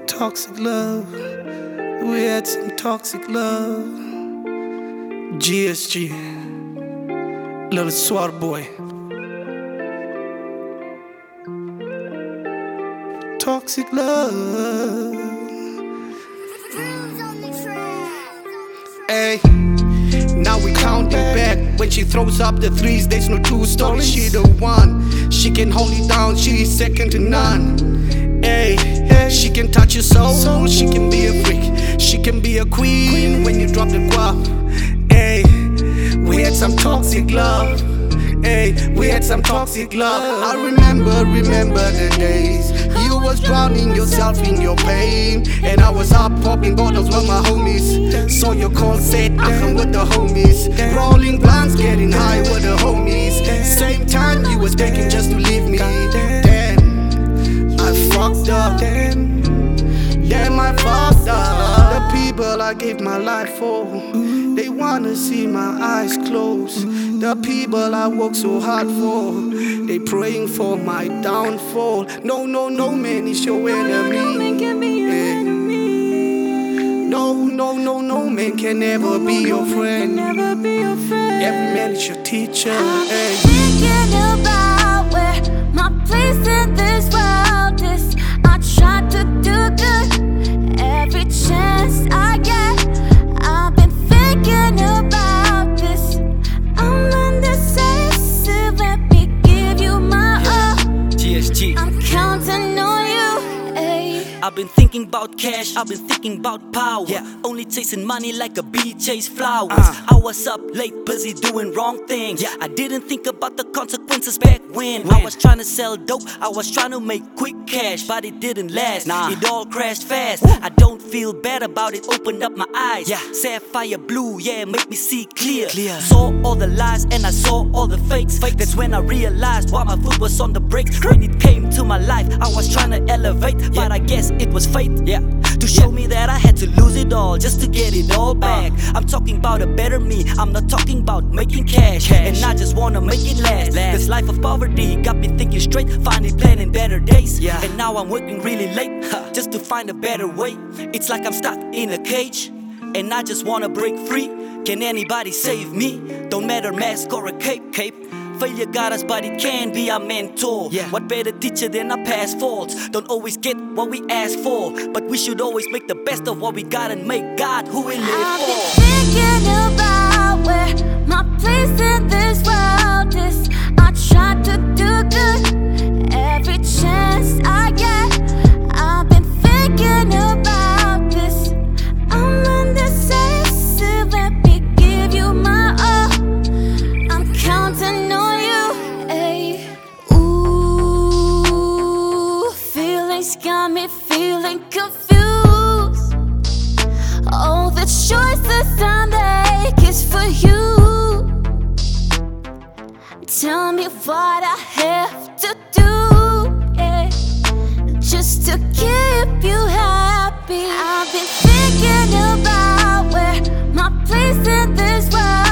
Toxic love. We had some toxic love. GSG, little swat boy. Toxic love. Hey, now we counting back. When she throws up the threes, there's no true story. She the one. She can hold it down. She's second to none. Hey, she can touch your soul. She can be a freak. She can be a queen when you drop the guap. Hey, we had some toxic love. Hey, we had some toxic love. I remember the days you was drowning yourself in your pain, and I was up popping bottles with my homies. Saw your call, said I'm with the homies. Rolling blunts, getting high with the homies. Same time you was taking just to leave me. Damn, I fucked up. Damn, I fucked up. The people I gave my life for, they wanna see my eyes closed. The people I work so hard for, they praying for my downfall. No, man, it's your enemy. No man can be your enemy. No man can never be your friend. Every man is your teacher. I'm thinking about where my place in this world is. I try to do good every chance I get. I've been thinking about this. I'm indecisive, let me give you my all. GSG. I'm counting on you, ayy. I've been thinking about cash, I've been thinking about power. Only chasing money like a bee chase flowers. I was up late, busy doing wrong things. I didn't think about the consequences back when I was trying to sell dope, I was trying to make quick cash, but it didn't last. It all crashed fast. I don't feel bad about it, opened up my eyes. Sapphire blue, make me see clear. Saw all the lies and I saw all the fakes. That's when I realized why my foot was on the brakes. When it came to my life, I was trying to elevate, but I guess it was fate. To show me that I had to lose it all just to get it all back. I'm talking about a better me, I'm not talking about making cash. And I just wanna make it last. This life of poverty got me thinking straight, finally planning better days. And now I'm working really late just to find a better way. It's like I'm stuck in a cage and I just wanna break free. Can anybody save me? Don't matter mask or a cape. Failure got us, but it can be our mentor. What better teacher than our past faults? Don't always get what we ask for, but we should always make the best of what we got and make God who we live I've for. been thinking about where my place in this world is. I try to do good every chance I get. I've been thinking about this. I'm indecisive, let me give you my all. I'm counting on you, ayy. Ooh, feelings got me feeling confused. All the choices I make is for you. Tell me what I have to do, just to keep you happy. I've been thinking about where my place in this world